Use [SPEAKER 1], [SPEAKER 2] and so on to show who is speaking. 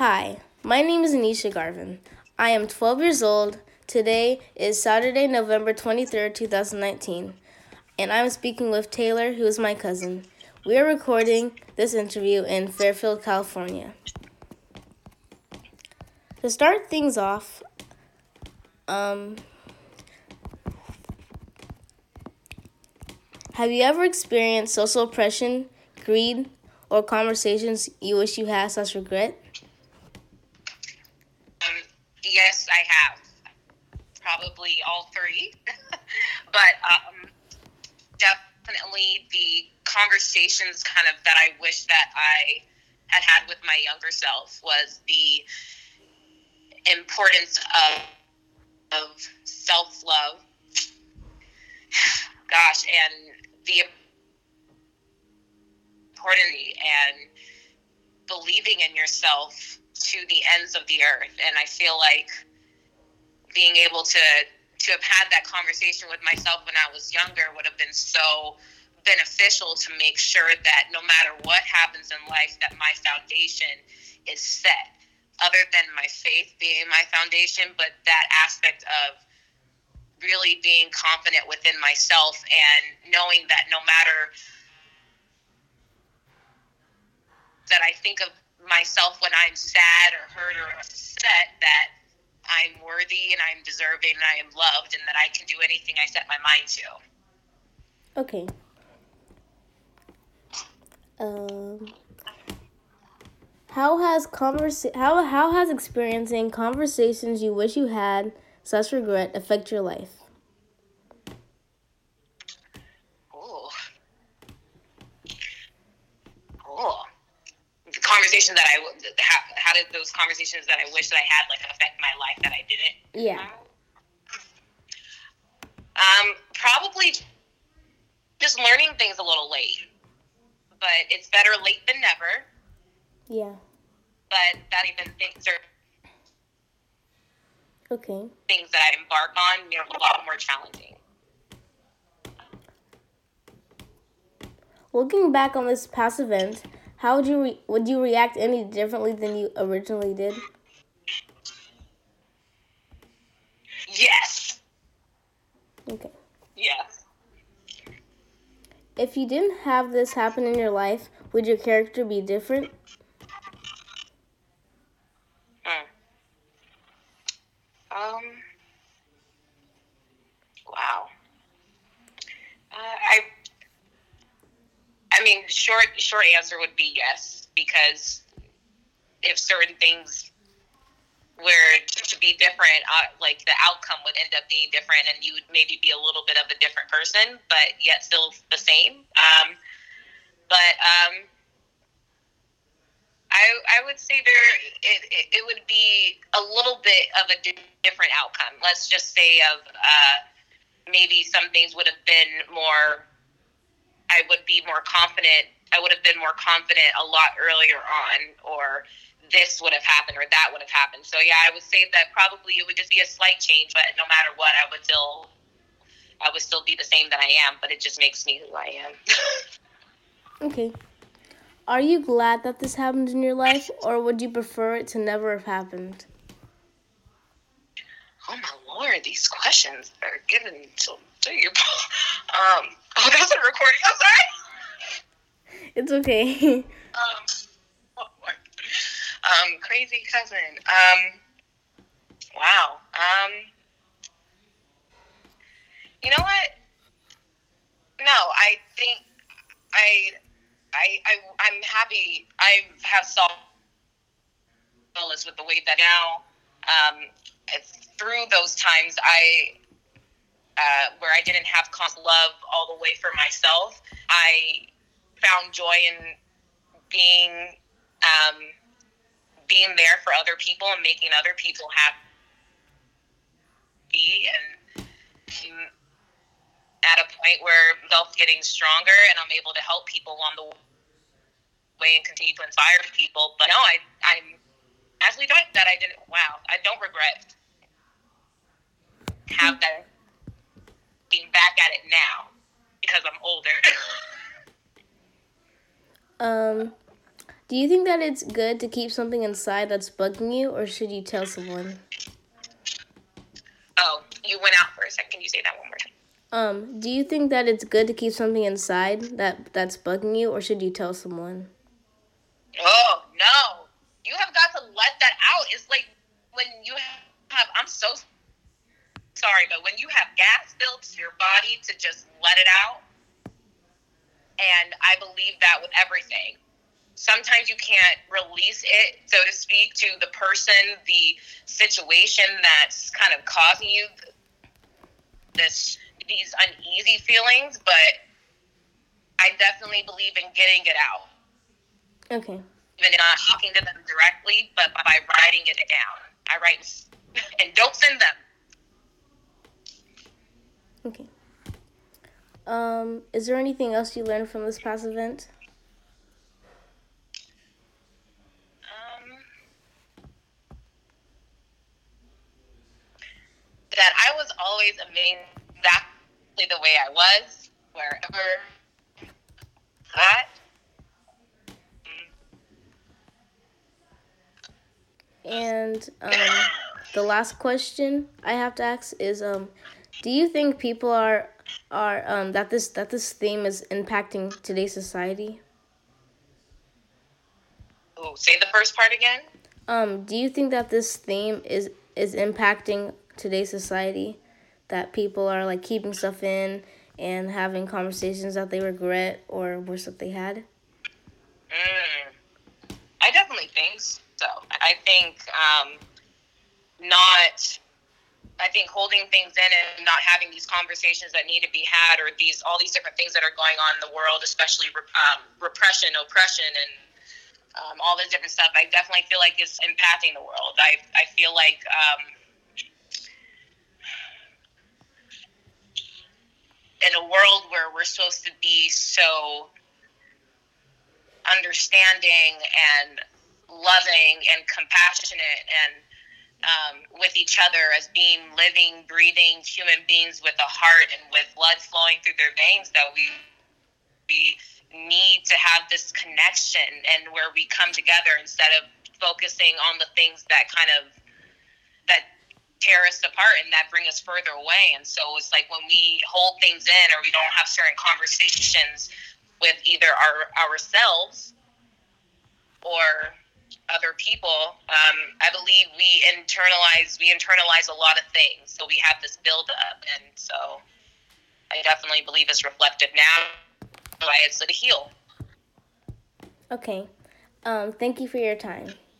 [SPEAKER 1] Hi, my name is Anisha Garvin. I am 12 years old. Today is Saturday, November 23rd, 2019, and I'm speaking with Taylor, who is my cousin. We are recording this interview in Fairfield, California. To start things off, have you ever experienced social oppression, greed, or conversations you wish you had / regret?
[SPEAKER 2] Yes, I have. Probably all three. But definitely the conversations kind of that I wish that I had with my younger self was the importance of self-love. Gosh, and the importance and believing in yourself to the ends of the earth. And I feel like being able to have had that conversation with myself when I was younger would have been so beneficial to make sure that no matter what happens in life, that my foundation is set. Other than my faith being my foundation, but that aspect of really being confident within myself and knowing that no matter that I think of myself when I'm sad or hurt or upset, that I'm worthy and I'm deserving and I am loved and that I can do anything I set my mind to.
[SPEAKER 1] Okay. How has experiencing conversations you wish you had / regret affect your life?
[SPEAKER 2] The conversation that how did those conversations that I wish that I had affect my life that I didn't?
[SPEAKER 1] Yeah.
[SPEAKER 2] Probably just learning things a little late, but it's better late than never.
[SPEAKER 1] Yeah.
[SPEAKER 2] But that even things are
[SPEAKER 1] okay.
[SPEAKER 2] Things that I embark on, a lot more challenging.
[SPEAKER 1] Looking back on this past event, how would you react any differently than you originally did?
[SPEAKER 2] Yes.
[SPEAKER 1] Okay.
[SPEAKER 2] Yes.
[SPEAKER 1] If you didn't have this happen in your life, would your character be different?
[SPEAKER 2] Wow. I mean, short answer would be yes, because if certain things were to be different, the outcome would end up being different, and you would maybe be a little bit of a different person, but yet still the same. I would say it would be a little bit of a different outcome. Let's just say of maybe some things would have been more. I would be more confident. I would have been more confident a lot earlier on, or this would have happened, or that would have happened. So yeah, I would say that probably it would just be a slight change, but no matter what, I would still be the same that I am. But it just makes me who I am.
[SPEAKER 1] Okay. Are you glad that this happened in your life, or would you prefer it to never have happened?
[SPEAKER 2] Oh my Lord, these questions are given to you. Oh, that's a recording. I'm sorry.
[SPEAKER 1] It's okay.
[SPEAKER 2] Crazy cousin. Wow. You know what? No, I think I'm happy. I have solace with the way that now. Through those times, where I didn't have love all the way for myself, I found joy in being there for other people and making other people happy, and at a point where self getting stronger and I'm able to help people along the way and continue to inspire people. But no, I'm actually doing that. I don't regret have that being back at it now because I'm older.
[SPEAKER 1] Do you think that it's good to keep something inside that's bugging you, or should you tell someone?
[SPEAKER 2] Oh, you went out for a second. Can you say that one more time?
[SPEAKER 1] Do you think that it's good to keep something inside that's bugging you, or should you tell someone?
[SPEAKER 2] Oh, no. You have got to let that out. It's like when you have, I'm so sorry, but when you have gas built to your body to just let it out, and I believe that with everything. Sometimes you can't release it, so to speak, to the person, the situation that's kind of causing you these uneasy feelings, but I definitely believe in getting it out.
[SPEAKER 1] Okay.
[SPEAKER 2] Even not talking to them directly, but by writing it down. I write, and don't send them.
[SPEAKER 1] Okay. Is there anything else you learned from this past event?
[SPEAKER 2] That I was always amazed exactly the way I was, wherever that.
[SPEAKER 1] And the last question I have to ask is, do you think people are that this theme is impacting today's society?
[SPEAKER 2] Oh, say the first part again.
[SPEAKER 1] Do you think that this theme is impacting today's society? That people are like keeping stuff in and having conversations that they regret or wish that they had?
[SPEAKER 2] I definitely think so. I think not. I think holding things in and not having these conversations that need to be had, or all these different things that are going on in the world, especially repression, oppression, and all this different stuff, I definitely feel like it's impacting the world. I feel like in a world where we're supposed to be so understanding and loving and compassionate and with each other as being living, breathing human beings with a heart and with blood flowing through their veins, that we need to have this connection and where we come together instead of focusing on the things that that tear us apart and that bring us further away. And so it's like when we hold things in or we don't have certain conversations with either ourselves or other people, I believe we internalize a lot of things. So we have this buildup, and so I definitely believe it's reflective now. Why it's to heal.
[SPEAKER 1] Okay. Thank you for your time.